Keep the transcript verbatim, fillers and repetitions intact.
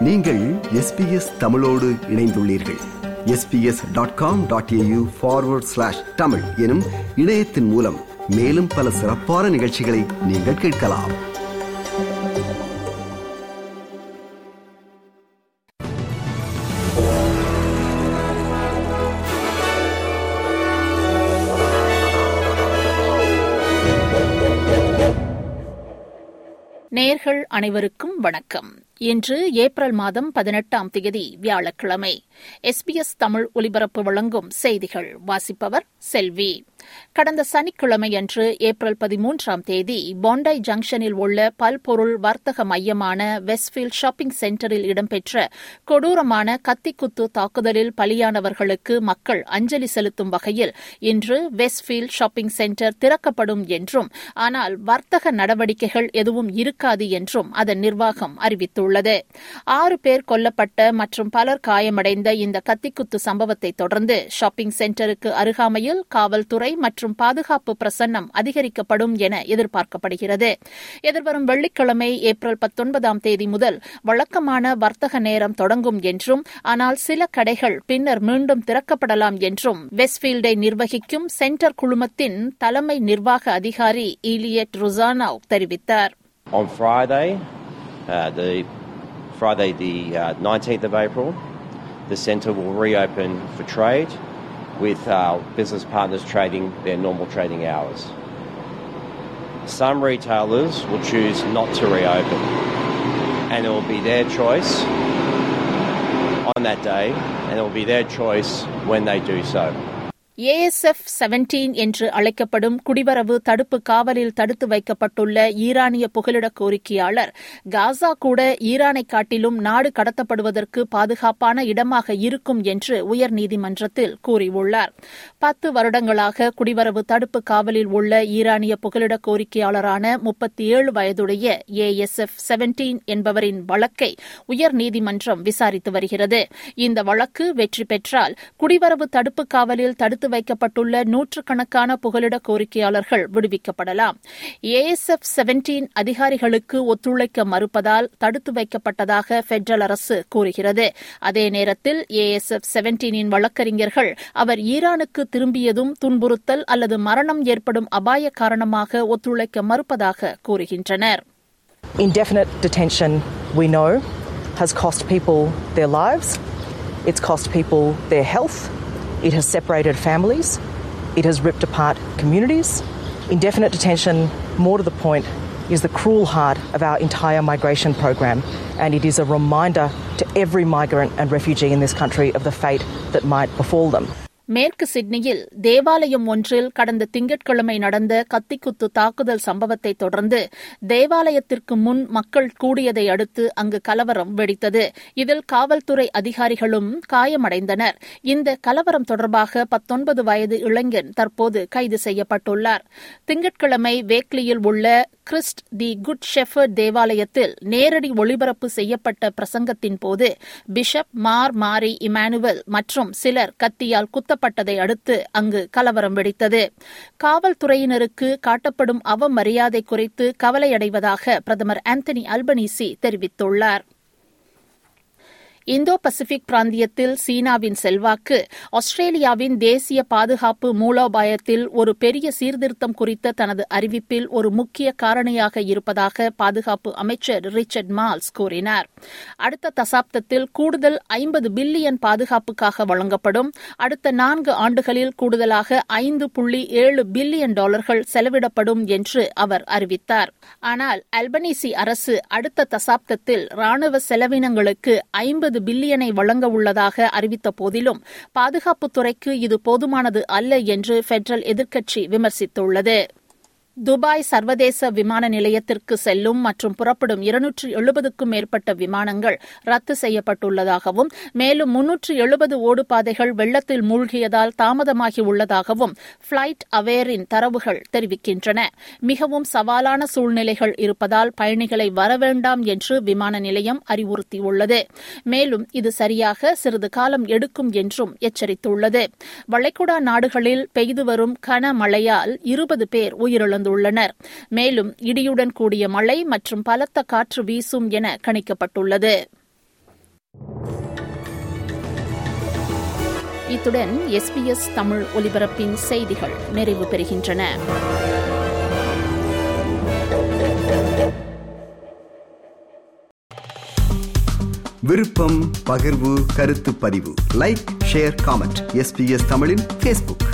நீங்கள் S B S தமிழோடு இணைந்துள்ளீர்கள். S B S dot com dot A U forward slash Tamil எனும் இணையத்தின் மூலம் மேலும் பல சிறப்பான நிகழ்ச்சிகளை நீங்கள் கேட்கலாம். நேயர்கள் அனைவருக்கும் வணக்கம். இன்று ஏப்ரல் மாதம் பதினெட்டாம் தேதி வியாழக்கிழமை. எஸ் பி எஸ் தமிழ் ஒலிபரப்பு வழங்கும் செய்திகள். வாசிப்பவர் செல்வி. கடந்த சனிக்கிழமையன்று ஏப்ரல் பதிமூன்றாம் தேதி பாண்டாய் ஜங்ஷனில் உள்ள பல்பொருள் வர்த்தக மையமான வெஸ்ட்ஃபீல்ட் ஷாப்பிங் சென்டரில் இடம்பெற்ற கொடூரமான கத்திக்குத்து தாக்குதலில் பலியானவர்களுக்கு மக்கள் அஞ்சலி செலுத்தும் வகையில் இன்று வெஸ்ட்ஃபீல்ட் ஷாப்பிங் சென்டர் திறக்கப்படும் என்றும், ஆனால் வர்த்தக நடவடிக்கைகள் எதுவும் இருக்காது என்றும் அதன் நிர்வாகம் அறிவித்துள்ளது. ஆறு பேர் கொல்லப்பட்ட மற்றும் பலர் காயமடைந்த இந்த கத்திக்குத்து சம்பவத்தை தொடர்ந்து ஷாப்பிங் சென்டருக்கு அருகாமையில் காவல்துறை மற்றும் பாதுகாப்பு பிரசன்னம் அதிகரிக்கப்படும் என எதிர்பார்க்கப்படுகிறது. எதிர்வரும் வெள்ளிக்கிழமை ஏப்ரல் பத்தொன்பதாம் தேதி முதல் வழக்கமான வர்த்தக நேரம் தொடங்கும் என்றும், ஆனால் சில கடைகள் பின்னர் மீண்டும் திறக்கப்படலாம் என்றும் வெஸ்ட்ஃபீல்டை நிர்வகிக்கும் சென்டர் குழுமத்தின் தலைமை நிர்வாக அதிகாரி ஈலியட் ருசானோவ் தெரிவித்தார். On Friday, uh, the Friday the uh, nineteenth of April, the centre will reopen for trade with our business partners trading their normal trading hours. Some retailers will choose not to reopen, and it will be their choice on that day, and it will be their choice when they do so. A S F பதினேழு என்று அழைக்கப்படும் குடிவரவு தடுப்பு காவலில் தடுத்து வைக்கப்பட்டுள்ள ஈரானிய புகலிட கோரிக்கையாளர் காசா கூட ஈரானை காட்டிலும் நாடு கடத்தப்படுவதற்கு பாதுகாப்பான இடமாக இருக்கும் என்று உயர்நீதிமன்றத்தில் கூறியுள்ளார். பத்து வருடங்களாக குடிவரவு தடுப்பு காவலில் உள்ள ஈரானிய புகலிட கோரிக்கையாளரான முப்பத்தி ஏழு வயதுடைய ஏ எஸ் எஃப் பதினேழு என்பவரின் வழக்கை உயர்நீதிமன்றம் விசாரித்து வருகிறது. இந்த வழக்கு வெற்றி பெற்றால் குடிவரவு தடுப்பு காவலில் தடுத்து வைக்கப்பட்டுள்ள நூற்றுக்கணக்கான புகலிட கோரிக்கையாளர்கள் விடுவிக்கப்படலாம். ஏ எஸ் எஃப் பதினேழு அதிகாரிகளுக்கு ஒத்துழைக்க மறுப்பதால் தடுத்து வைக்கப்பட்டதாக பெடரல் அரசு கூறுகிறது. அதே நேரத்தில் ஏ எஸ் எஃப் பதினேழின் வழக்கறிஞர்கள் அவர் ஈரானுக்கு திரும்பியதும் துன்புறுத்தல் அல்லது மரணம் ஏற்படும் அபாய காரணமாக ஒத்துழைக்க மறுப்பதாக கூறுகின்றனர். Indefinite detention, we know, has cost people their lives. It's cost people their health. It has separated families. It has ripped apart communities. Indefinite detention, more to the point, is the cruel heart of our entire migration program, and it is a reminder to every migrant and refugee in this country of the fate that might befall them. மேற்கு சிட்னியில் தேவாலயம் ஒன்றில் கடந்த திங்கட்கிழமை நடந்த கத்திக்குத்து தாக்குதல் சம்பவத்தை தொடர்ந்து தேவாலயத்திற்கு முன் மக்கள் கூடியதை அடுத்து அங்கு கலவரம் வெடித்தது. இதில் காவல்துறை அதிகாரிகளும் காயமடைந்தனர். இந்த கலவரம் தொடர்பாக பத்தொன்பது வயது இளைஞன் தற்போது கைது செய்யப்பட்டுள்ளார். திங்கட்கிழமை வேக்லியில் உள்ள கிறிஸ்ட் தி குட் ஷெஃபர்ட் தேவாலயத்தில் நேரடி ஒளிபரப்பு செய்யப்பட்ட பிரசங்கத்தின் போது பிஷப் மார் மாரி இமானுவேல் மற்றும் சிலர் கத்தியால் குத்தப்பட்டதை அடுத்து அங்கு கலவரம் வெடித்தது. காவல்துறையினருக்கு காட்டப்படும் அவமரியாதை குறித்து கவலையடைவதாக பிரதமர் ஆந்தனி அல்பனீசி தெரிவித்துள்ளார். இந்தோ பசிபிக் பிராந்தியத்தில் சீனாவின் செல்வாக்கு ஆஸ்திரேலியாவின் தேசிய பாதுகாப்பு மூலோபாயத்தில் ஒரு பெரிய சீர்திருத்தம் குறித்த தனது அறிவிப்பில் ஒரு முக்கிய காரணியாக இருப்பதாக பாதுகாப்பு அமைச்சர் ரிச்சர்ட் மால்ஸ் கூறினார். அடுத்த தசாப்தத்தில் கூடுதல் ஐம்பது பில்லியன் பாதுகாப்புக்காக வழங்கப்படும். அடுத்த நான்கு ஆண்டுகளில் கூடுதலாக ஐந்து புள்ளி ஏழு பில்லியன் டாலர்கள் செலவிடப்படும் என்று அவர் அறிவித்தார். ஆனால் அல்பனீசி அரசு அடுத்த தசாப்தத்தில் ராணுவ செலவினங்களுக்கு ஐம்பது பில்லியனை வழங்க உள்ளதாக அறிவித்த போதிலும் பாதுகாப்புத்துறைக்கு இது போதுமானது அல்ல என்று பெடரல் எதிர்க்கட்சி விமர்சித்துள்ளது. துபாய் சர்வதேச விமான நிலையத்திற்கு செல்லும் மற்றும் புறப்படும் இருநூற்று எழுபதுக்கும் மேற்பட்ட விமானங்கள் ரத்து செய்யப்பட்டுள்ளதாகவும், மேலும் முன்னூற்று எழுபது ஓடுபாதைகள் வெள்ளத்தில் மூழ்கியதால் தாமதமாகியுள்ளதாகவும் பிளைட் அவேரின் தரவுகள் தெரிவிக்கின்றன. மிகவும் சவாலான சூழ்நிலைகள் இருப்பதால் பயணிகளை வரவேண்டாம் என்று விமான நிலையம் அறிவுறுத்தியுள்ளது. மேலும் இது சரியாக சிறிது காலம் எடுக்கும் என்றும் எச்சரித்துள்ளது. வளைகுடா நாடுகளில் பெய்து வரும் கனமழையால் இருபது பேர் உயிரிழந்துள்ளனர். மேலும் இடியுடன் கூடிய மழை மற்றும் பலத்த காற்று வீசும் என கணிக்கப்பட்டுள்ளது. இத்துடன் எஸ்பிஎஸ் தமிழ் ஒலிபரப்பின் செய்திகள் நிறைவு பெறுகின்றன. விருப்பம், பகிர்வு, கருத்து பதிவு, லைக், ஷேர், காமெண்ட். எஸ்பிஎஸ் தமிழின் ஃபேஸ்புக்.